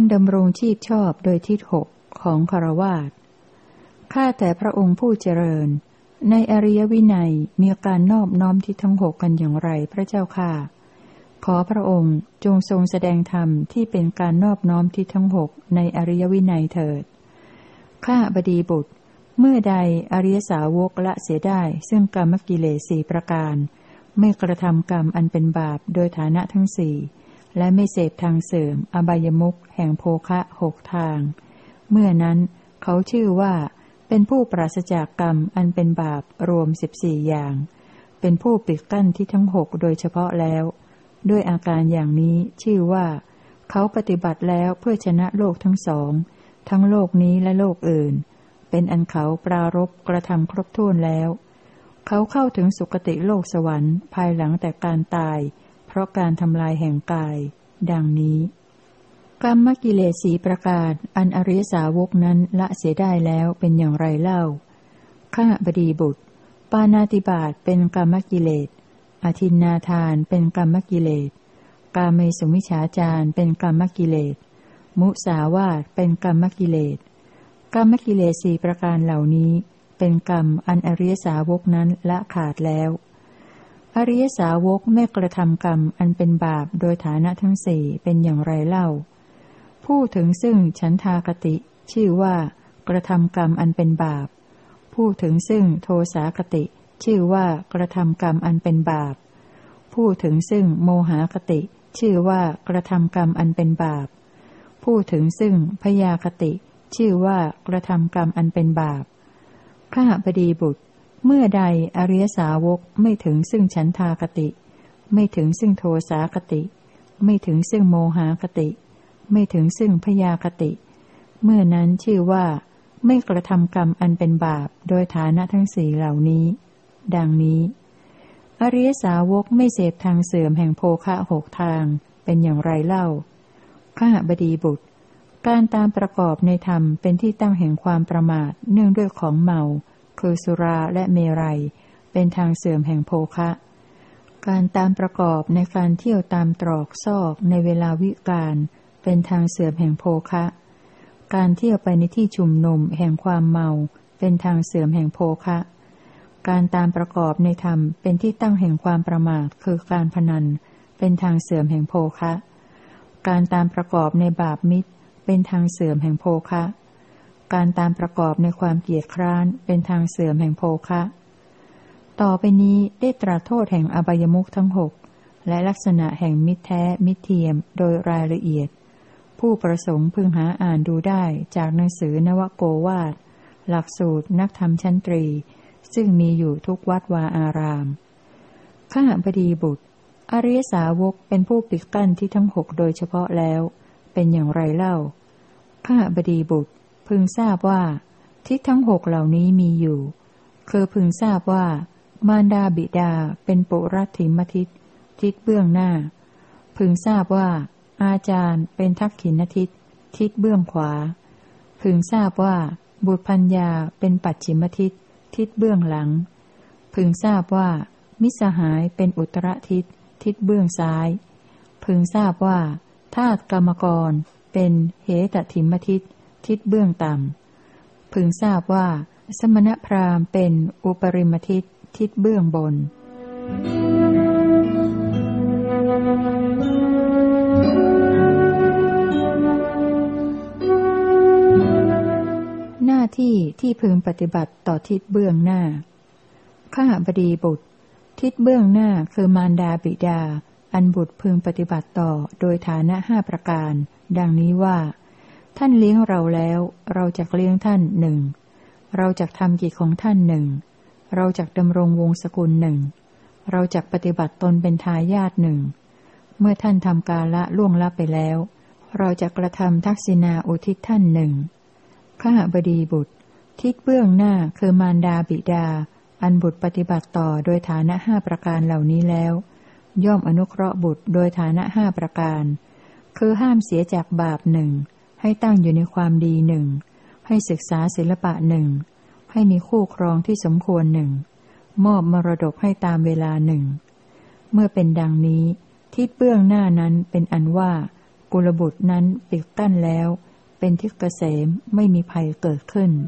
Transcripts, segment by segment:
ดำรงชีพชอบโดยทิศหกของฆราวาสข้าแต่พระองค์ผู้เจริญในอริยวินัยมีการนอบน้อมทิศทั้งหกกันอย่างไรพระเจ้าค่ะขอพระองค์จงทรงแสดงธรรมที่เป็นการนอบน้อมทิศทั้งหกในอริยวินัยเถิดข้าบดีบุตรเมื่อใดอริยสาวกละเสียได้ซึ่งกรรมกิเลสสี่ประการไม่กระทำกรรมอันเป็นบาปโดยฐานะทั้งสี่และไม่เสพทางเสริมอบายมุขแห่งโภคะหกทางเมื่อนั้นเขาชื่อว่าเป็นผู้ปราศจากกรรมอันเป็นบาปรวม14อย่างเป็นผู้ปิดกั้นที่ทั้งหกโดยเฉพาะแล้วด้วยอาการอย่างนี้ชื่อว่าเขาปฏิบัติแล้วเพื่อชนะโลกทั้งสองทั้งโลกนี้และโลกอื่นเป็นอันเขาปรารภกระทำครบถ้วนแล้วเขาเข้าถึงสุคติโลกสวรรค์ภายหลังแต่การตายเพราะการทำลายแห่งกายดังนี้กรรมกิเลสสีประการอันอริยสาวกนั้นละเสียได้แล้วเป็นอย่างไรเล่าข้าบดีบุตรปาณาติบาตเป็นกรรมกิเลสอทินนาทานเป็นกรรมกิเลสกาเมสุมิจฉาจารเป็นกรรมกิเลสมุสาวาทเป็นกรรมกิเลสกรรมกิเลสสี่ประการเหล่านี้เป็นกรรมอันอริยสาวกนั้นละขาดแล้วอริยสาวกไม่กระทำกรรมอันเป็นบาปโดยฐานะทั้งสี่เป็นอย่างไรเล่าผู้ถึงซึ่งฉันทากติชื่อว่ากระทำกรรมอันเป็นบาปผู้ถึงซึ่งโทสากติชื่อว่ากระทำกรรมอันเป็นบาปผู้ถึงซึ่งโมหคติชื่อว่ากระทำกรรมอันเป็นบาปผู้ถึงซึ่งพยาคติชื่อว่ากระทำกรรมอันเป็นบาปข้าบดีบุตรเมื่อใดอริยสาวกไม่ถึงซึ่งฉันทากติไม่ถึงซึ่งโทสาคติไม่ถึงซึ่งโมหคติไม่ถึงซึ่งพยาคติเมื่อนั้นชื่อว่าไม่กระทำกรรมอันเป็นบาปโดยฐานะทั้งสี่เหล่านี้ดังนี้อริยสาวกไม่เสพทางเสื่อมแห่งโภคะหกทางเป็นอย่างไรเล่าข้าบดีบุตรการตามประกอบในธรรมเป็นที่ตั้งแห่งความประมาทเนื่องด้วยของเมาคือสุราและเมรัยเป็นทางเสื่อมแห่งโภคะการตามประกอบในการเที่ยวตามตรอกซอกในเวลาวิกาลเป็นทางเสื่อมแห่งโภคะการเที่ยวไปในที่ชุมนุมแห่งความเมาเป็นทางเสื่อมแห่งโภคะการตามประกอบในธรรมเป็นที่ตั้งแห่งความประมาทคือการพนันเป็นทางเสื่อมแห่งโภคะการตามประกอบในบาปมิตรเป็นทางเสื่อมแห่งโภคะการตามประกอบในความเกียจคร้านเป็นทางเสื่อมแห่งโภคะต่อไปนี้ได้ตรัสโทษแห่งอบายมุขทั้งหกและลักษณะแห่งมิตรแท้มิตรเทียมโดยรายละเอียดผู้ประสงค์พึงหาอ่านดูได้จากหนังสือนวโกวาทหลักสูตรนักธรรมชั้นตรีซึ่งมีอยู่ทุกวัดวาอารามข้าบดีบุตรอริยสาวกเป็นผู้ปิดกั้นที่ทั้งหกโดยเฉพาะแล้วเป็นอย่างไรเล่าข้าบดีบุตรพึงทราบว่าทิศทั้งหกเหล่านี้มีอยู่คือพึงทราบว่ามารดาบิดาเป็นปุรัตถิมทิศทิศเบื้องหน้าพึงทราบว่าอาจารย์เป็นทักขิณทิศทิศเบื้องขวาพึงทราบว่าบุตรพัญญาเป็นปัจฉิมทิศทิศเบื้องหลังพึงทราบว่ามิตรสหายเป็นอุตรทิศทิศเบื้องซ้ายพึงทราบว่าทาสกรรมกรเป็นเหตถิมทิศทิศเบื้องต่ำพึงทราบว่าสมณพราหมณ์เป็นอุปริมทิศทิศเบื้องบนหน้าที่ที่พึงปฏิบัติต่อทิศเบื้องหน้าข้าบดีบุตรทิศเบื้องหน้าคือมารดาบิดาอันบุตรพึงปฏิบัติต่อโดยฐานะ5ประการดังนี้ว่าท่านเลี้ยงเราแล้วเราจักเลี้ยงท่านหนึ่งเราจักทำกิจของท่านหนึ่งเราจักดำรงวงศกุลหนึ่งเราจักปฏิบัติตนเป็นทายาทหนึ่งเมื่อท่านทำกาละล่วงลับไปแล้วเราจะกระทำทักษิณาอุทิศท่านหนึ่งข้าบดีบุตรทิศเบื้องหน้าคือมารดาบิดาอันบุตรปฏิบัติต่อโดยฐานะ5ประการเหล่านี้แล้วย่อมอนุเคราะห์บุตรโดยฐานะ5ประการคือห้ามเสียจากบาปหนึ่งให้ตั้งอยู่ในความดีหนึ่งให้ศึกษาศิลปะหนึ่งให้มีคู่ครองที่สมควรหนึ่งมอบมรดกให้ตามเวลาหนึ่งเมื่อเป็นดังนี้ทิศเบื้องหน้านั้นเป็นอันว่ากุลบุตรนั้นปิดกั้นแล้วเป็นทิศเกษมไม่มีภัยเกิดขึ้น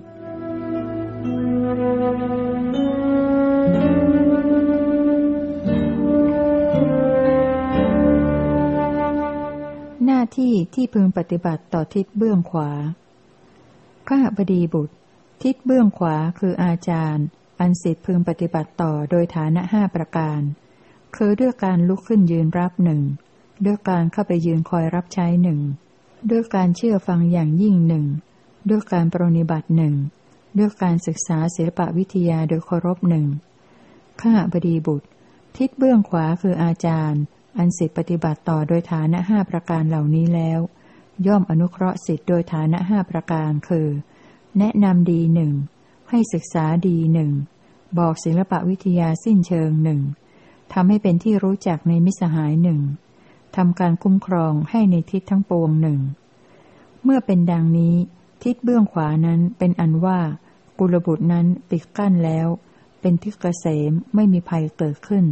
หน้าที่ที่พึงปฏิบัติต่อทิศเบื้องขวาข้าบดีบุตรทิศเบื้องขวาคืออาจารย์อันศิษย์พึงปฏิบัติต่อโดยฐานะ5ประการคือด้วยการลุกขึ้นยืนรับหนึ่งด้วยการเข้าไปยืนคอยรับใช้หนึ่งด้วยการเชื่อฟังอย่างยิ่งหนึ่งด้วยการปรนนิบัติหนึ่งด้วยการศึกษาศิลปวิทยาโดยเคารพหนึ่งข้าบดีบุตรทิศเบื้องขวาคืออาจารย์อันศิษย์ปฏิบัติต่อโดยฐานะ5ประการเหล่านี้แล้วย่อมอนุเคราะห์ศิษย์โดยฐานะ5ประการคือแนะนำดีหนึ่งให้ศึกษาดีหนึ่งบอกศิลปวิทยาสิ้นเชิงหนึ่งทำให้เป็นที่รู้จักในมิตรสหายหนึ่งทำการคุ้มครองให้ในทิศทั้งปวงหนึ่งเมื่อเป็นดังนี้ทิศเบื้องขวานั้นเป็นอันว่ากุลบุตรนั้นปิดกั้นแล้วเป็นทิศเกษมไม่มีภัยเกิดขึ้น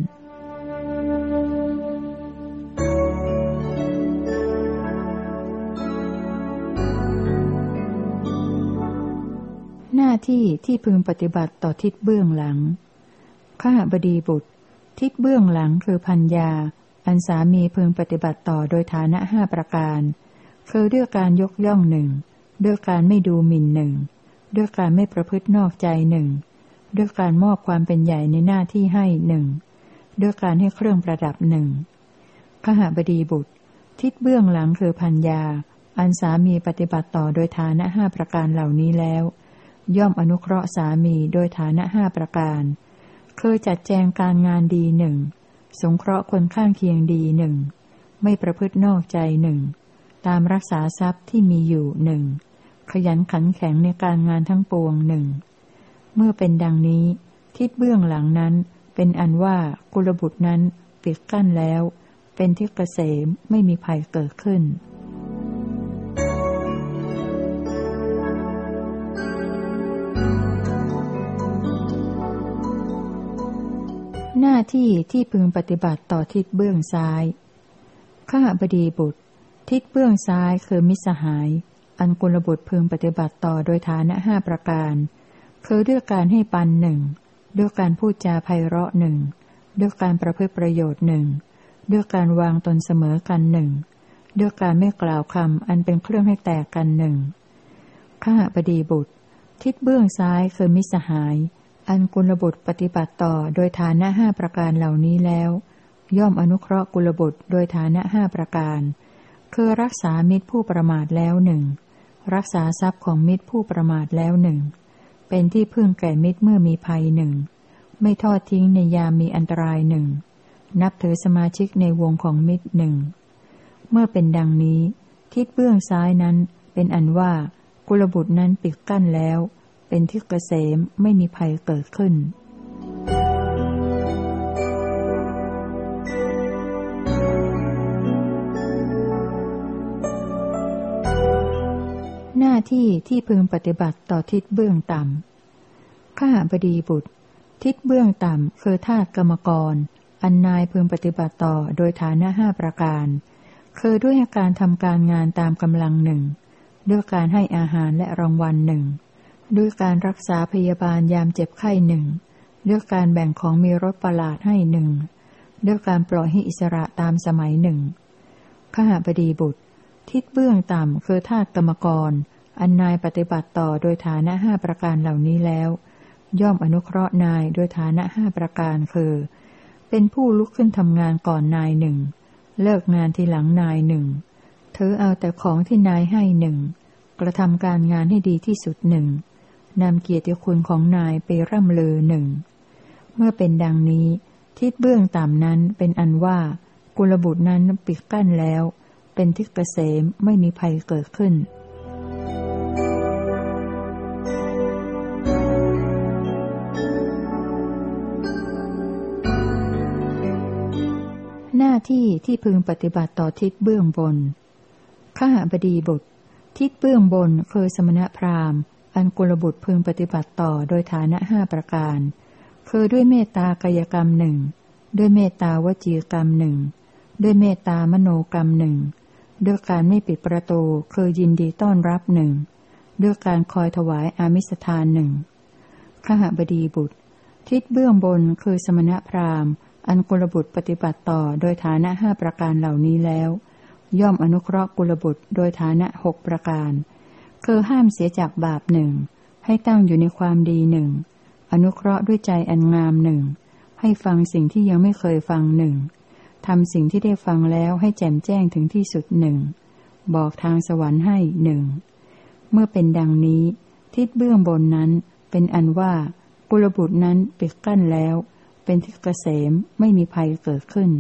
หน้าที่ที่พึงปฏิบัติต่อทิศเบื้องหลังข้าบดีบุตรทิศเบื้องหลังคือภรรยาอันสามีพึงปฏิบัติต่อโดยฐานะ5ประการคือด้วยการยกย่องหนึ่งด้วยการไม่ดูหมิ่นหนึ่งด้วยการไม่ประพฤตินอกใจหนึ่งด้วยการมอบความเป็นใหญ่ในหน้าที่ให้หนึ่งด้วยการให้เครื่องประดับหนึ่งข้าบดีบุตรทิศเบื้องหลังคือภรรยาอันสามีปฏิบัติต่อโดยฐานะ5ประการเหล่านี้แล้วย่อมอนุเคราะห์สามีโดยฐานะ5ประการคือจัดแจงการงานดีหนึ่งสงเคราะห์คนข้างเคียงดีหนึ่งไม่ประพฤตินอกใจหนึ่งตามรักษาทรัพย์ที่มีอยู่หนึ่งขยันขันแข็งในการงานทั้งปวงหนึ่งเมื่อเป็นดังนี้ทิศเบื้องหลังนั้นเป็นอันว่ากุลบุตรนั้นปิดกั้นแล้วเป็นทิศเกษมไม่มีภัยเกิดขึ้นหน้าที่ที่พึงปฏิบัติต่อทิศเบื้องซ้ายข้าบดีบุตรทิศเบื้องซ้ายคือมิตรสหายอันกุลบุตรพึงปฏิบัติต่อโดยฐานะ5ประการคือด้วยการให้ปันหนึ่งด้วยการพูดจาไพเราะหนึ่งด้วยการประพฤติประโยชน์หนึ่งด้วยการวางตนเสมอกันหนึ่งด้วยการไม่กล่าวคำอันเป็นเครื่องให้แตกกันหนึ่งข้าบดีบุตรทิศเบื้องซ้ายคือมิตรสหายอันกุลบุตรปฏิบัติต่อโดยฐานะ5ประการเหล่านี้แล้วย่อมอนุเคราะห์กุลบุตรโดยฐานะ5ประการคือรักษามิตรผู้ประมาทแล้วหนึ่งรักษาทรัพย์ของมิตรผู้ประมาทแล้วหนึ่งเป็นที่พึ่งแก่มิตรเมื่อมีภัยหนึ่งไม่ทอดทิ้งในยามมีอันตรายหนึ่งนับถือสมาชิกในวงของมิตรหนึ่งเมื่อเป็นดังนี้ทิศเบื้องซ้ายนั้นเป็นอันว่ากุลบุตรนั้นปิดกั้นแล้วเป็นทิศเกษมไม่มีภัยเกิดขึ้นหน้าที่ที่พึงปฏิบัติต่อทิศเบื้องต่ำข้าบดีบุตรทิศเบื้องต่ำคือทาสกรรมกรอันนายพึงปฏิบัติต่อโดยฐานะ5ประการคือด้วยการทำการงานตามกำลังหนึ่งด้วยการให้อาหารและรางวัลหนึ่งด้วยการรักษาพยาบาลยามเจ็บไข้หนึ่งด้วยการแบ่งของมีรสประหลาดให้หนึ่งด้วยการปล่อยให้อิสระตามสมัยหนึ่งข้าบดีบุตรทิศเบื้องต่ำคือทาสกรรมกรอันนายปฏิบัติต่อโดยฐานะ5ประการเหล่านี้แล้วย่อมอนุเคราะห์นายโดยฐานะ5ประการคือเป็นผู้ลุกขึ้นทำงานก่อนนายหนึ่งเลิกงานทีหลังนายหนึ่งถือเอาแต่ของที่นายให้หนึ่งกระทำการงานให้ดีที่สุดหนึ่งนำเกียรติคุณของนายไปร่ำลือหนึ่งเมื่อเป็นดังนี้ทิศเบื้องต่ำนั้นเป็นอันว่ากุลบุตรนั้นปิดกั้นแล้วเป็นทิศเกษมไม่มีภัยเกิดขึ้นหน้าที่ที่พึงปฏิบัติต่อทิศเบื้องบนข้าบดีบุตรทิศเบื้องบนคือสมณพราหมณ์อันกุลบุตรพึงปฏิบัติต่อโดยฐานะ5ประการคือด้วยเมตตากายกรรมหนึ่งด้วยเมตตาวจีกรรมหนึ่งด้วยเมตตามโนกรรมหนึ่งด้วยการไม่ปิดประตูคือยินดีต้อนรับหนึ่งด้วยการคอยถวายอามิสทานหนึ่งขหบดีบุตรทิศเบื้องบนคือสมณพราหมณ์อันกุลบุตรปฏิบัติต่อโดยฐานะ5ประการเหล่านี้แล้วย่อมอนุเคราะห์กุลบุตรโดยฐานะ6ประการคือห้ามเสียจากบาปหนึ่งให้ตั้งอยู่ในความดีหนึ่งอนุเคราะห์ด้วยใจอันงามหนึ่งให้ฟังสิ่งที่ยังไม่เคยฟังหนึ่งทำสิ่งที่ได้ฟังแล้วให้แจ่มแจ้งถึงที่สุดหนึ่งบอกทางสวรรค์ให้หนึ่งเมื่อเป็นดังนี้ทิศเบื้องบนนั้นเป็นอันว่ากุลบุตรนั้นปิดกั้นแล้วเป็นทิศเกษมไม่มีภัยเกิดขึ้น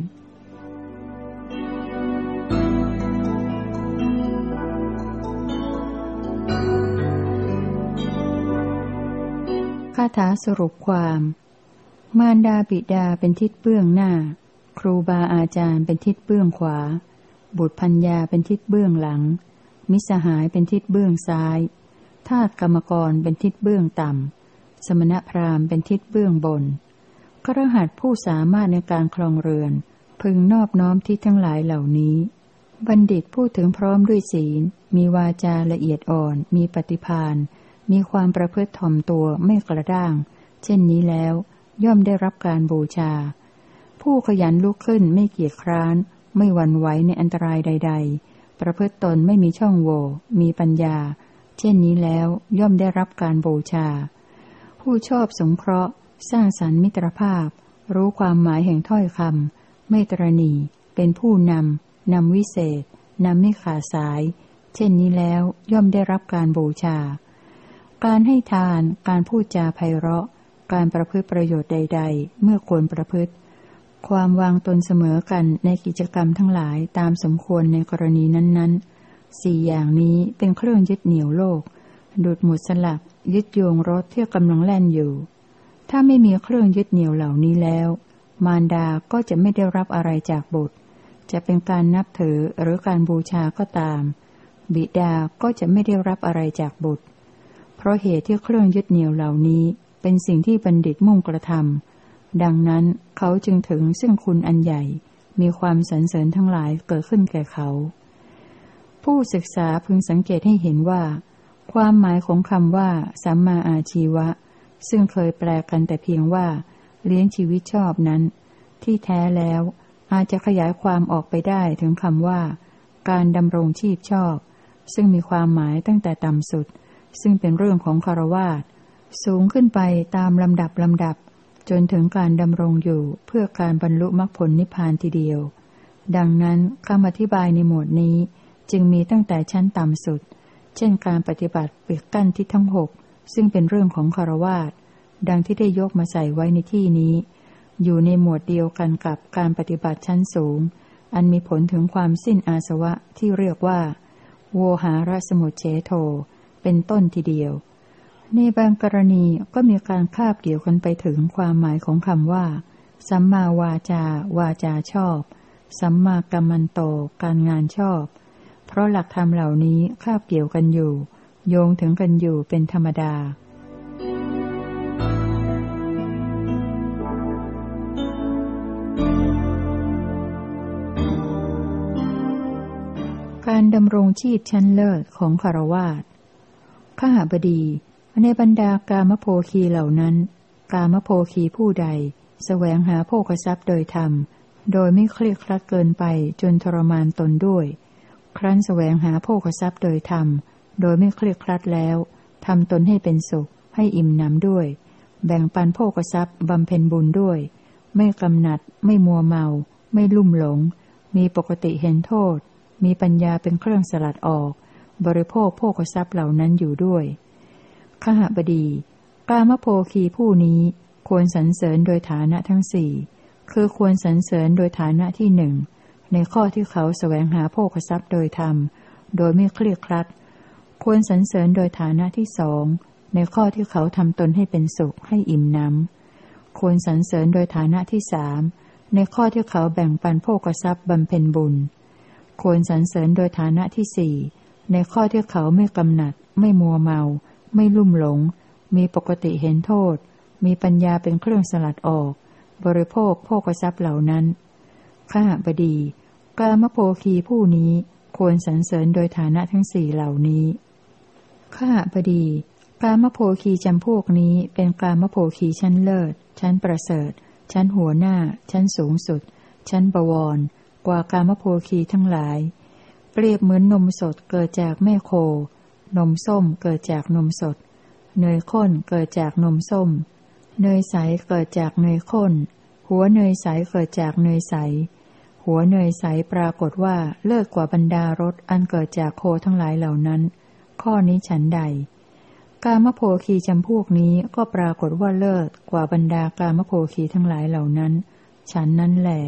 คาถาสรุปความมารดาบิดาเป็นทิศเบื้องหน้าครูบาอาจารย์เป็นทิศเบื้องขวาบุตรพัญญาเป็นทิศเบื้องหลังมิตรสหายเป็นทิศเบื้องซ้ายทาสกรรมกรเป็นทิศเบื้องต่ำสมณพราหมณ์เป็นทิศเบื้องบนคฤหัสถ์ผู้สามารถในการครองเรือนพึงนอบน้อมทิศทั้งหลายเหล่านี้บัณฑิตพูดถึงพร้อมด้วยศีลมีวาจาละเอียดอ่อนมีปฏิภาณมีความประพฤติถ่อมตัวไม่กระด้างเช่นนี้แล้วย่อมได้รับการบูชาผู้ขยันลุกขึ้นไม่เกียจคร้านไม่หวั่นไหวในอันตรายใดๆประพฤติตนไม่มีช่องโหว่มีปัญญาเช่นนี้แล้วย่อมได้รับการบูชาผู้ชอบสงเคราะห์สร้างสรรค์มิตรภาพรู้ความหมายแห่งถ้อยคำไม่ตระหนี่เป็นผู้นำวิเศษนำไม่ขาดสายเช่นนี้แล้วย่อมได้รับการบูชาการให้ทานการพูดจาไพเราะการประพฤติประโยชน์ใดๆเมื่อควรประพฤติความวางตนเสมอกันในกิจกรรมทั้งหลายตามสมควรในกรณีนั้นๆ4อย่างนี้เป็นเครื่องยึดเหนี่ยวโลกดุจหมุดสลักยึดโยงรถที่กำลังแล่นอยู่ถ้าไม่มีเครื่องยึดเหนี่ยวเหล่านี้แล้วมารดาก็จะไม่ได้รับอะไรจากบุตรจะเป็นการนับถือหรือการบูชาก็ตามบิดาก็จะไม่ได้รับอะไรจากบุตรเพราะเหตุที่เครื่องยึดเหนี่ยวเหล่านี้เป็นสิ่งที่บัณฑิตมุ่งกระทำดังนั้นเขาจึงถึงซึ่งคุณอันใหญ่มีความสรรเสริญทั้งหลายเกิดขึ้นแก่เขาผู้ศึกษาพึงสังเกตให้เห็นว่าความหมายของคำว่าสัมมาอาชีวะซึ่งเคยแปลกันแต่เพียงว่าเลี้ยงชีวิตชอบนั้นที่แท้แล้วอาจจะขยายความออกไปได้ถึงคำว่าการดำรงชีพชอบซึ่งมีความหมายตั้งแต่ต่ำสุดซึ่งเป็นเรื่องของฆราวาสสูงขึ้นไปตามลำดับจนถึงการดำรงอยู่เพื่อการบรรลุมรรคผลนิพพานทีเดียวดังนั้นคำอธิบายในหมวดนี้จึงมีตั้งแต่ชั้นต่ำสุดเช่นการปฏิบัติปิดกั้นทิศทั้ง6ซึ่งเป็นเรื่องของฆราวาสดังที่ได้ยกมาใส่ไว้ในที่นี้อยู่ในหมวดเดียวกันกับการปฏิบัติชั้นสูงอันมีผลถึงความสิ้นอาสวะที่เรียกว่าโวหารสมุจเฉโทเป็นต้นทีเดียวในบางกรณีก็มีการคาบเกี่ยวกันไปถึงความหมายของคำว่าสัมมาวาจาวาจาชอบสัมมากัมมันโตการงานชอบเพราะหลักธรรมเหล่านี้คาบเกี่ยวกันอยู่โยงถึงกันอยู่เป็นธรรมดาการดำรงชีพชั้นเลิศของฆราวาสขหบดีในบรรดากามโภคีเหล่านั้นกามโภคีผู้ใดแสวงหาโภคทรัพย์โดยธรรมโดยไม่เครียดครัดเกินไปจนทรมานตนด้วยครั้นแสวงหาโภคทรัพย์โดยธรรมโดยไม่เครียดครัดแล้วทำตนให้เป็นสุขให้อิ่มหนำด้วยแบ่งปันโภคทรัพย์บำเพ็ญบุญด้วยไม่กำหนัดไม่มัวเมาไม่ลุ่มหลงมีปกติเห็นโทษมีปัญญาเป็นเครื่องสลัดออกบริโภคโภคทรัพย์เหล่านั้นอยู่ด้วยขหบดีกามโภคีผู้นี้ควรสรรเสริญโดยฐานะทั้ง4คือควรสรรเสริญโดยฐานะที่1ในข้อที่เขาแสวงหาโภคทรัพย์โดยธรรมโดยไม่เครียดครัดควรสรรเสริญโดยฐานะที่2ในข้อที่เขาทำตนให้เป็นสุขให้อิ่มหนำควรสรรเสริญโดยฐานะที่3ในข้อที่เขาแบ่งปันโภคทรัพย์บำเพ็ญบุญควรสรรเสริญโดยฐานะที่4ในข้อที่เขาไม่กำหนัดไม่มัวเมาไม่ลุ่มหลงมีปกติเห็นโทษมีปัญญาเป็นเครื่องสลัดออกบริโภคโภคทรัพย์เหล่านั้นขหบดีกามโภคีผู้นี้ควรสรรเสริญโดยฐานะทั้งสี่เหล่านี้ข้าพดีกามโภคีจำพวกนี้เป็นกามโภคีชั้นเลิศชั้นประเสริฐชั้นหัวหน้าชั้นสูงสุดชั้นบวรกว่ากามโภคีทั้งหลายเปรียบเหมือนนมสดเกิดจากแม่โคนมส้มเกิดจากนมสดเนยข้นเกิดจากนมส้มเนยใสเกิดจากเนยข้นหัวเนยใสเกิดจากเนยใสหัวเนยใสปรากฏว่าเลิศกว่าบรรดารสอันเกิดจากโคทั้งหลายเหล่านั้นข้อนี้ฉันใดกามโภคีจำพวกนี้ก็ปรากฏว่าเลิศกว่าบรรดากามโภคีทั้งหลายเหล่านั้นฉันนั้นแหละ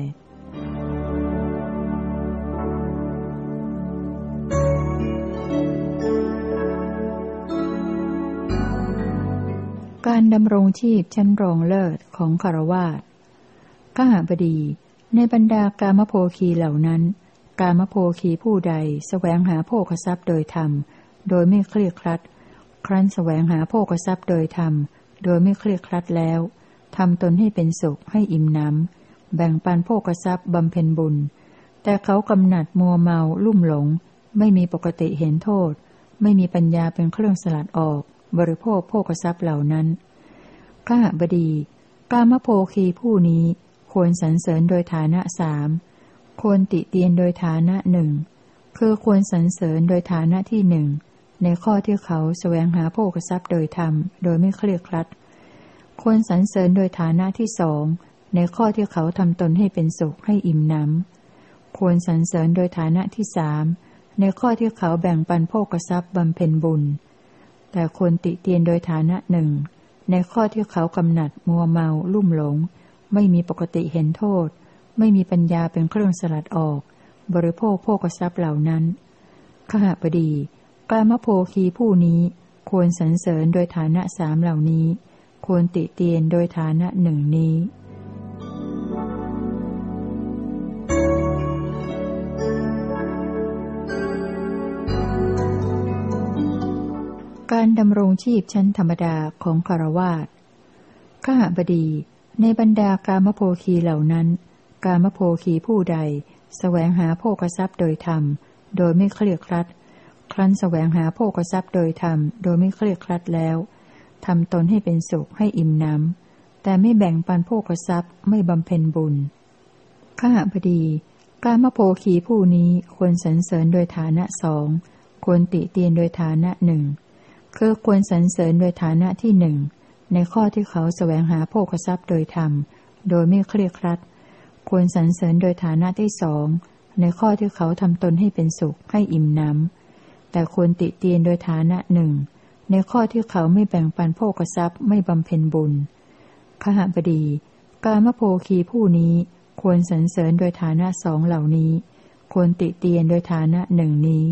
การดำรงชีพชั้นรองเลิศของฆราวาสกหบดีในบรรดากามโภคีเหล่านั้นกามโภคีผู้ใดแสวงหาโภคทรัพย์โดยธรรมโดยไม่เครียดครัดครั้นแสวงหาโภคทรัพย์โดยธรรมโดยไม่เครียดครัดแล้วทำตนให้เป็นสุขให้อิ่มหนำแบ่งปันโภคทรัพย์บำเพ็ญบุญแต่เขากำหนัดมัวเมาลุ่มหลงไม่มีปกติเห็นโทษไม่มีปัญญาเป็นเครื่องสลัดออกบริโภคโภคทรัพย์เหล่านั้นข้าบดีกามโภคีผู้นี้ควรสรรเสริญโดยฐานะสามควรติเตียนโดยฐานะหนึ่งคือควรสรรเสริญโดยฐานะที่หนึ่งในข้อที่เขาแสวงหาโภคทรัพย์โดยธรรมโดยไม่เครียดครัดควรสรรเสริญโดยฐานะที่สองในข้อที่เขาทำตนให้เป็นสุขให้อิ่มหนำควรสรรเสริญโดยฐานะที่สามในข้อที่เขาแบ่งปันโภคทรัพย์บำเพ็ญบุญแต่ควรติเตียนโดยฐานะหนึ่งในข้อที่เขากำหนัดมัวเมาลุ่มหลงไม่มีปกติเห็นโทษไม่มีปัญญาเป็นเครื่องสลัดออกบริโภคโภคทรัพย์เหล่านั้นขหบดีกามโภคีผู้นี้ควรสรรเสริญโดยฐานะสามเหล่านี้ควรติเตียนโดยฐานะหนึ่งนี้การดำรงชีพชั้นธรรมดาของฆราวาสขหบดีในบรรดากามโภคีเหล่านั้นกามโภคีผู้ใดแสวงหาโภคทรัพย์โดยธรรมโดยไม่เครียดครัดครั้นแสวงหาโภคทรัพย์โดยธรรมโดยไม่เครียดครัดแล้วทำตนให้เป็นสุขให้อิ่มหนำแต่ไม่แบ่งปันโภคทรัพย์ไม่บำเพ็ญบุญขหบดีกามโภคีผู้นี้ควรสรรเสริญโดยฐานะสองควรติเตียนโดยฐานะหนึ่งคือควรสรรเสริญโดยฐานะที่หนึ่งในข้อที่เขาแสวงหาโภคทรัพย์โดยธรรมโดยไม่เครียดครัดควรสรรเสริญโดยฐานะที่สองในข้อที่เขาทำตนให้เป็นสุขให้อิ่มหนำแต่ควรติเตียนโดยฐานะหนึ่งในข้อที่เขาไม่แบ่งปันโภคทรัพย์ไม่บำเพ็ญบุญขหบดีกามโภคีผู้นี้ควรสรรเสริญโดยฐานะสองเหล่านี้ควรติเตียนโดยฐานะหนึ่งนี้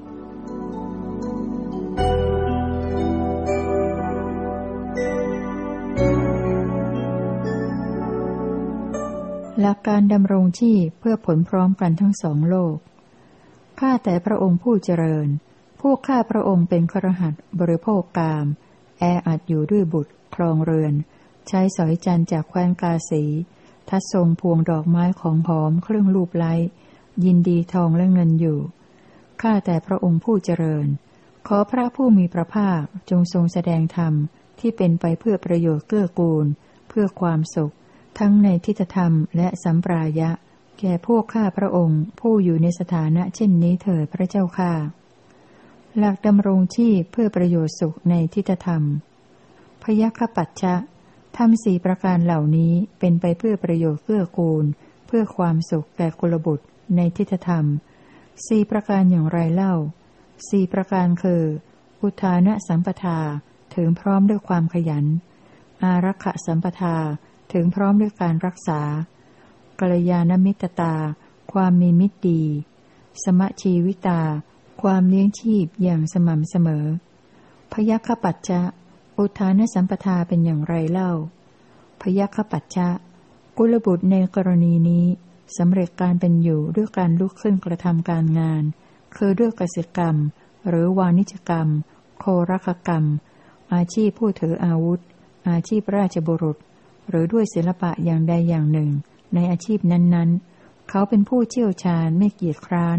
หลักการดำรงชีพเพื่อผลพร้อมกันทั้งสองโลกข้าแต่พระองค์ผู้เจริญพวกข้าพระองค์เป็นคฤหัสถ์บริโภคกามแออัดอยู่ด้วยบุตรครองเรือนใช้สอยจันจากแคว้นกาสีทัดทรงพวงดอกไม้ของหอมเครื่องลูบไล้ยินดีทองและเงินอยู่ข้าแต่พระองค์ผู้เจริญขอพระผู้มีพระภาคจงทรงแสดงธรรมที่เป็นไปเพื่อประโยชน์เกื้อกูลเพื่อความสุขทั้งในทิฏฐธรรมและสัมปรายะแก่พวกข้าพระองค์ผู้อยู่ในสถานะเช่นนี้เถิดพระเจ้าข้าหลักดำรงชีพเพื่อประโยชน์สุขในทิฏฐธรรมพยัคฆปัจฉะธรรมสี่ประการเหล่านี้เป็นไปเพื่อประโยชน์เกื้อกูลเพื่อความสุขแก่กุลบุตรในทิฏฐธรรมสี่ประการอย่างไรเล่าสี่ประการคืออุทานะสัมปทาถึงพร้อมด้วยความขยันอารักขสัมปทาถึงพร้อมด้วยการรักษากัลยาณมิตรตาความมีมิตรดีสมชีวิตาความเลี้ยงชีพอย่างสม่ำเสมอพยัคฆปัจฉะอุทานสัมปทาเป็นอย่างไรเล่าพยัคฆปัจฉะกุลบุตรในกรณีนี้สำเร็จการเป็นอยู่ด้วยการลุกขึ้นกระทำการงานคือด้วยกสิกรรมหรือวานิชกรรมโครักกรรมอาชีพผู้ถืออาวุธอาชีพราชบุรุษหรือด้วยศิลปะอย่างใดอย่างหนึ่งในอาชีพนั้นๆเขาเป็นผู้เชี่ยวชาญไม่เกียจคร้าน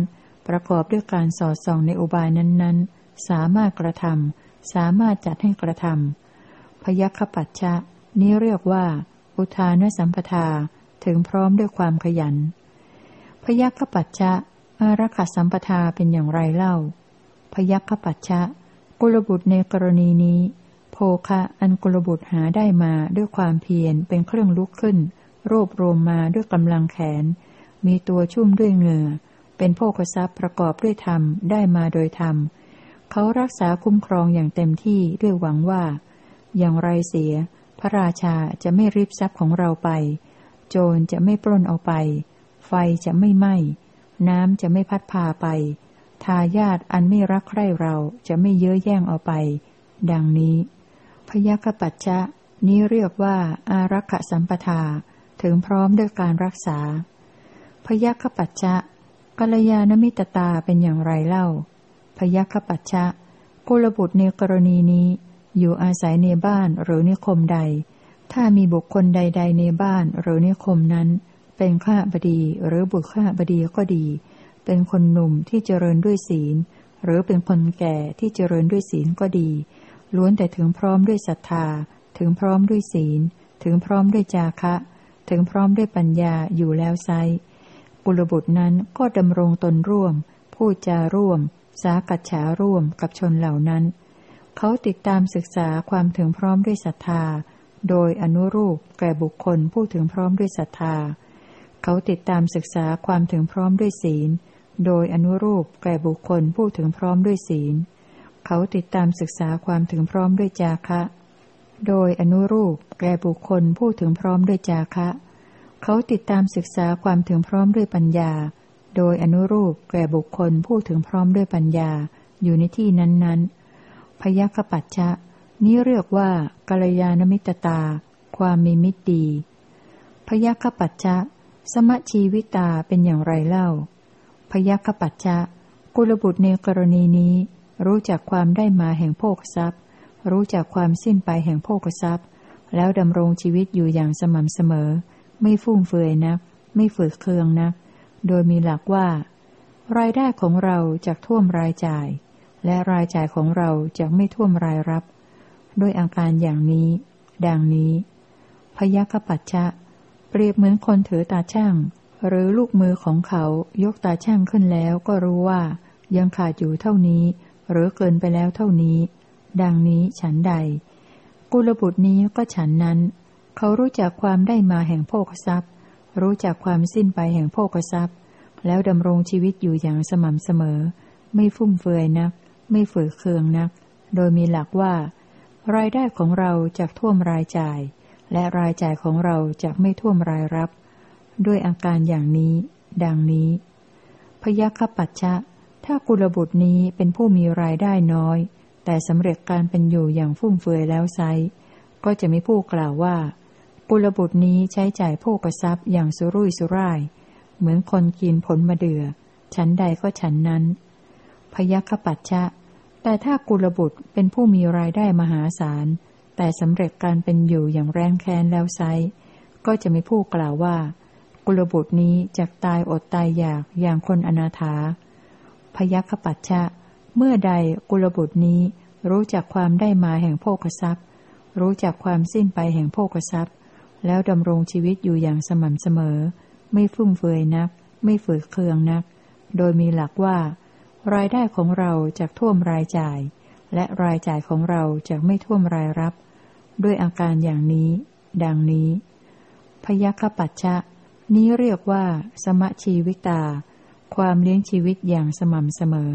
ประกอบด้วยการสอดส่องในอุบายนั้นๆสามารถกระทำสามารถจัดให้กระทำพยัคฆปัจฉะนี้เรียกว่าอุทานสัมปทาถึงพร้อมด้วยความขยันพยัคฆปัจฉะอารักขสัมปทาเป็นอย่างไรเล่าพยัคฆปัจฉะกุลบุตรในกรณีนี้โภคะอันกุลบุตรหาได้มาด้วยความเพียรเป็นเครื่องลุกขึ้นรวบรวมมาด้วยกำลังแขนมีตัวชุ่มด้วยเหงื่อเป็นโภคทรัพย์ประกอบด้วยธรรมได้มาโดยธรรมเขารักษาคุ้มครองอย่างเต็มที่ด้วยหวังว่าอย่างไรเสียพระราชาจะไม่ริบทรัพย์ของเราไปโจรจะไม่ปล้นเอาไปไฟจะไม่ไหม้น้ำจะไม่พัดพาไปทายาทอันไม่รักใคร่เราจะไม่เย้ยแย่งเอาไปดังนี้พยัคฆปัจฉะนี้เรียกว่าอารักขสัมปทาถึงพร้อมด้วยการรักษาพยัคฆปัจฉะกัลยาณมิตรตาเป็นอย่างไรเล่าพยัคฆปัจฉะกุลบุตรในกรณีนี้อยู่อาศัยในบ้านหรือนิคมใดถ้ามีบุคคลใดๆในบ้านหรือนิคมนั้นเป็นข้าบดีหรือบุตรข้าบดีก็ดีเป็นคนหนุ่มที่เจริญด้วยศีลหรือเป็นคนแก่ที่เจริญด้วยศีลก็ดีล้วนแต่ถึงพร้อมด้วยศรัทธาถึงพร้อมด้วยศีลถึงพร้อมด้วยจาคะถึงพร้อมด้วยปัญญาอยู่แล้วไซกุลบุตรนั้นก็ดำรงตนร่วมพูดจาร่วมสากัจฉาร่วมกับชนเหล่านั้นเขาติดตามศึกษาความถึงพร้อมด้วยศรัทธาโดยอนุรูปแก่บุคคลผู้ถึงพร้อมด้วยศรัทธาเขาติดตามศึกษาความถึงพร้อมด้วยศีลโดยอนุรูปแก่บุคคลผู้ถึงพร้อมด้วยศีลเขาติดตามศึกษาความถึงพร้อมด้วยจาคะโดยอนุรูปแก่บุคคลผู้ถึงพร้อมด้วยจาคะเขาติดตามศึกษาความถึงพร้อมด้วยปัญญาโดยอนุรูปแก่บุคคลผู้ถึงพร้อมด้วยปัญญาอยู่ในที่นั้นๆพยัคฆปัจฉะนี้เรียกว่ากัลยาณมิตรตาความมีมิตรดีพยัคฆปัจฉะสมชีวิตาเป็นอย่างไรเล่าพยัคฆปัจฉะกุลบุตรในกรณีนี้รู้จักความได้มาแห่งโภคทรัพย์รู้จักความสิ้นไปแห่งโภคทรัพย์แล้วดำรงชีวิตอยู่อย่างสม่ำเสมอไม่ฟุ่มเฟือยนักไม่ฝืดเคืองนักโดยมีหลักว่ารายได้ของเราจะท่วมรายจ่ายและรายจ่ายของเราจะไม่ท่วมรายรับด้วยอาการอย่างนี้ดังนี้พยัคฆปัจฉะเปรียบเหมือนคนถือตาช่างหรือลูกมือของเขายกตาช่างขึ้นแล้วก็รู้ว่ายังขาดอยู่เท่านี้หรือเกินไปแล้วเท่านี้ดังนี้ฉันใดกุลบุตรนี้ก็ฉันนั้นเขารู้จักความได้มาแห่งโภคทรัพย์รู้จักความสิ้นไปแห่งโภคทรัพย์แล้วดำรงชีวิตอยู่อย่างสม่ำเสมอไม่ฟุ่มเฟือยนักไม่ฝืดเคืองนักโดยมีหลักว่ารายได้ของเราจะท่วมรายจ่ายและรายจ่ายของเราจะไม่ท่วมรายรับด้วยอาการอย่างนี้ดังนี้พยัคฆปัจฉะถ้ากุลบุตรนี้เป็นผู้มีรายได้น้อยแต่สำเร็จการเป็นอยู่อย่างฟุ่มเฟือยแล้วไซก็จะมีผู้กล่าวว่ากุลบุตรนี้ใช้จ่ายโภคทรัพย์อย่างสุรุ่ยสุร่ายเหมือนคนกินผลมะเดื่อฉันใดก็ฉันนั้นพยัคฆปัจฉะแต่ถ้ากุลบุตรเป็นผู้มีรายได้มหาศาลแต่สำเร็จการเป็นอยู่อย่างแร้นแค้นแล้วไซก็จะมีผู้กล่าวว่ากุลบุตรนี้จะตายอดตายอยากอย่างคนอนาถาพยัคฆปัจฉะเมื่อใดกุลบุตรนี้รู้จักความได้มาแห่งโภคทรัพย์รู้จักความสิ้นไปแห่งโภคทรัพย์แล้วดำรงชีวิตอยู่อย่างสม่ำเสมอไม่ฟุ่มเฟือยนักไม่ฝืดเคืองนักโดยมีหลักว่ารายได้ของเราจะท่วมรายจ่ายและรายจ่ายของเราจะไม่ท่วมรายรับด้วยอาการอย่างนี้ดังนี้พยัคฆปัจฉะนี้เรียกว่าสมชีวิตาความเลี้ยงชีวิตอย่างสม่ำเสมอ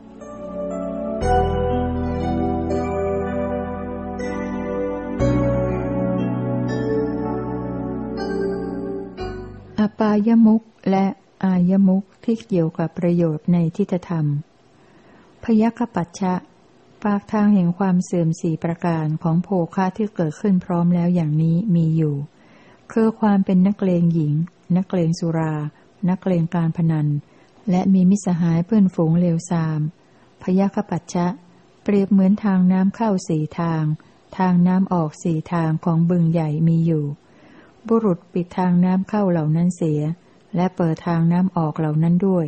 อปายมุขและอายมุขที่เกี่ยวกับประโยชน์ในทิฏฐธรรมพยัคฆปัจฉะปากทางแห่งความเสื่อมสี่ประการของโภคะที่เกิดขึ้นพร้อมแล้วอย่างนี้มีอยู่คือความเป็นนักเลงหญิงนักเลงสุรานักเลงการพนันและมีมิตรสหายเพื่อนฝูงเลวทรามพยัคฆปัจฉะเปรียบเหมือนทางน้ำเข้าสี่ทางทางน้ำออกสี่ทางของบึงใหญ่มีอยู่บุรุษปิดทางน้ำเข้าเหล่านั้นเสียและเปิดทางน้ำออกเหล่านั้นด้วย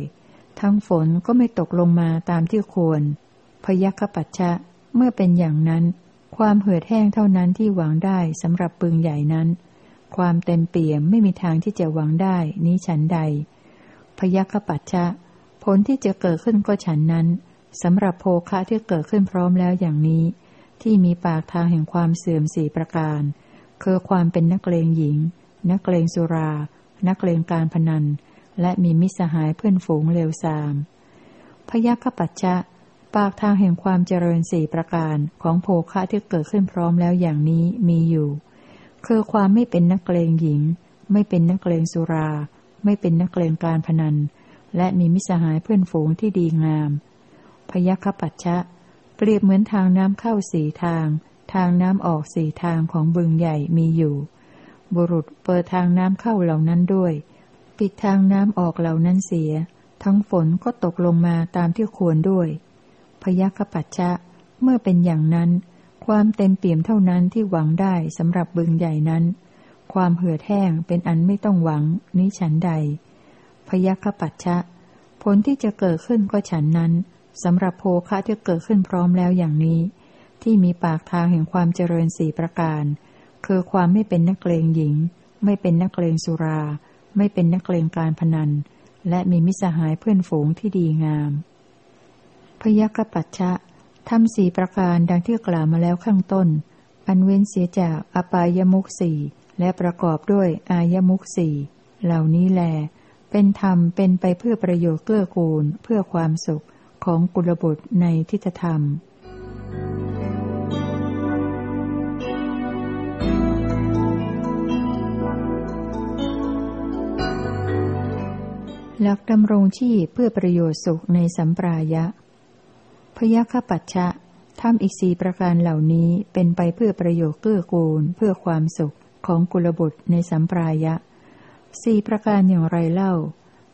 ทั้งฝนก็ไม่ตกลงมาตามที่ควรพยัคฆปัชชะเมื่อเป็นอย่างนั้นความเหือดแห้งเท่านั้นที่หวังได้สำหรับบึงใหญ่นั้นความเต็มเปี่ยมไม่มีทางที่จะหวังได้นี้ฉันใดพยัคฆปัชชะผลที่จะเกิดขึ้นก็ฉันนั้นสำหรับโภคะที่เกิดขึ้นพร้อมแล้วอย่างนี้ที่มีปากทางแห่งความเสื่อม4ประการคือความเป็นนักเลงหญิงนักเลงสุรานักเลงการพนันและมีมิตรสหายเพื่อนฝูงเลวทรามพยัคฆปัชชะปากทางแห่งความเจริญ4ประการของโภคะที่เกิดขึ้นพร้อมแล้วอย่างนี้มีอยู่คือความไม่เป็นนักเลงหญิงไม่เป็นนักเลงสุราไม่เป็นนักเลงการพนันและมีมิตรสหายเพื่อนฝูงที่ดีงามพยัคฆปัชชะเปรียบเหมือนทางน้ำเข้า4ทางทางน้ำออก4ทางของบึงใหญ่มีอยู่บุรุษเปิดทางน้ำเข้าเหล่านั้นด้วยปิดทางน้ำออกเหล่านั้นเสียทั้งฝนก็ตกลงมาตามที่ควรด้วยพยัคฆปัชชะเมื่อเป็นอย่างนั้นความเต็มเปี่ยมเท่านั้นที่หวังได้สำหรับบึงใหญ่นั้นความเหือดแห้งเป็นอันไม่ต้องหวังนี้ฉันใดพยัคฆปัชชะผลที่จะเกิดขึ้นก็ฉันนั้นสำหรับโภคะที่เกิดขึ้นพร้อมแล้วอย่างนี้ที่มีปากทางแห่งความเจริญ4ประการคือความไม่เป็นนักเลงหญิงไม่เป็นนักเลงสุราไม่เป็นนักเลงการพนันและมีมิตรสหายเพื่อนฝูงที่ดีงามพยัคฆปัชชะทำ4ประการดังที่กล่าวมาแล้วข้างต้นอันเว้นเสียจากอบายมุข4และประกอบด้วยอายมุข4เหล่านี้แลเป็นธรรมเป็นไปเพื่อประโยชน์เกื้อกูลเพื่อความสุขของกุลบุตรในทิฏฐธรรมหลักดำรงชีพเพื่อประโยชน์สุขในสัมปรายะพยัคฆปัชชะทำอีก4ประการเหล่านี้เป็นไปเพื่อประโยชน์เกื้อกูลเพื่อความสุขของกุลบุตรในสัมปรายะ4ประการอย่างไรเล่า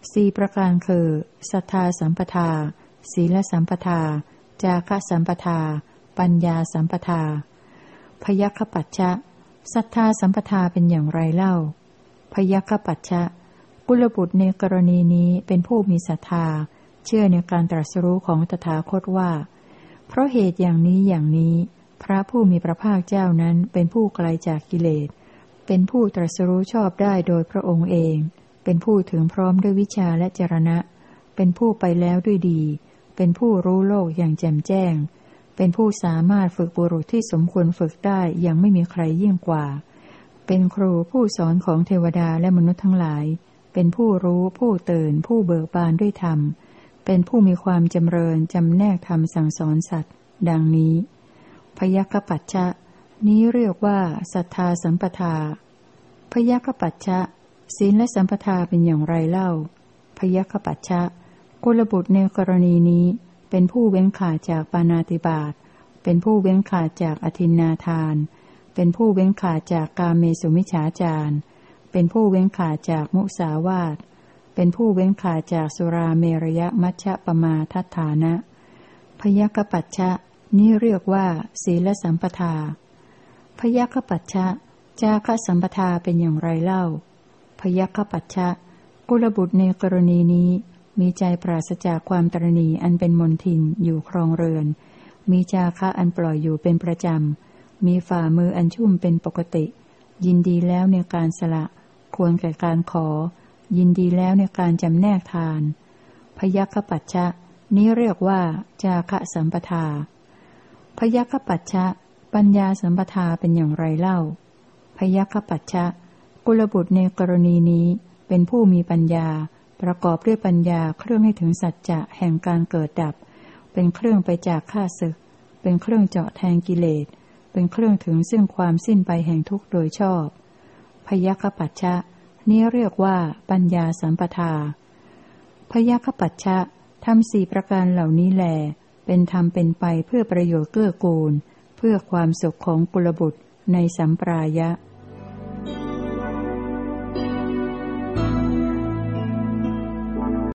4ประการคือศรัทธาสัมปทาศีลสัมปทาจาคะสัมปทาปัญญาสัมปทาพยัคฆปัชชะศรัทธาสัมปทาเป็นอย่างไรเล่าพยัคฆปัชชะกุลบุตรในกรณีนี้เป็นผู้มีศรัทธาเชื่อในการตรัสรู้ของตถาคตว่าเพราะเหตุอย่างนี้อย่างนี้พระผู้มีพระภาคเจ้านั้นเป็นผู้ไกลจากกิเลสเป็นผู้ตรัสรู้ชอบได้โดยพระองค์เองเป็นผู้ถึงพร้อมด้วยวิชาและจรณะเป็นผู้ไปแล้วด้วยดีเป็นผู้รู้โลกอย่างแจ่มแจ้งเป็นผู้สามารถฝึกบุรุษที่สมควรฝึกได้อย่างไม่มีใครยิ่งกว่าเป็นครูผู้สอนของเทวดาและมนุษย์ทั้งหลายเป็นผู้รู้ผู้ตื่นผู้เบิกบานด้วยธรรมเป็นผู้มีความจำเริญจำแนกธรรมสั่งสอนสัตว์ดังนี้พยัคฆปัชชะนี้เรียกว่าศรัทธาสัมปทาพยัคฆปัชชะศีลและสัมปทาเป็นอย่างไรเล่าพยัคฆปัชชะกุลบุตรในกรณีนี้เป็นผู้เว้นขาดจากปาณาติบาตเป็นผู้เว้นขาดจากอทินนาทานเป็นผู้เว้นขาดจากกาเมสุมิจฉาจารเป็นผู้เว้นขาดจากมุสาวาทเป็นผู้เว้นขาดจากสุราเมรยมัชฌปมาทัฏฐานะพยัคฆปัชชะนี้เรียกว่าศีลสัมปทาพยัคฆปัชชะจาคะสัมปทาเป็นอย่างไรเล่าพยัคฆปัชชะกุลบุตรในกรณีนี้มีใจปราศจากความตระหนี่อันเป็นมลทินอยู่ครองเรือนมีจาคะอันปล่อยอยู่เป็นประจำมีฝ่ามืออันชุ่มเป็นปกติยินดีแล้วในการสละควรแก่การขอยินดีแล้วในการจำแนกทานพยัคฆปัชชะนี้เรียกว่าจาคะสัมปทาพยัคฆปัชชะปัญญาสัมปทาเป็นอย่างไรเล่าพยัคฆปัชชะกุลบุตรในกรณีนี้เป็นผู้มีปัญญาประกอบด้วยปัญญาเครื่องให้ถึงสัจจะแห่งการเกิดดับเป็นเครื่องไปจากข้าศึกเป็นเครื่องเจาะแทงกิเลสเป็นเครื่องถึงซึ่งความสิ้นไปแห่งทุกข์โดยชอบพยัคฆปัชชะนี้เรียกว่าปัญญาสัมปทาพยัคฆปัชชะทำ4ประการเหล่านี้แลเป็นธรรมเป็นไปเพื่อประโยชน์เกื้อกูลเพื่อความสุขของกุลบุตรในสัมปรายะ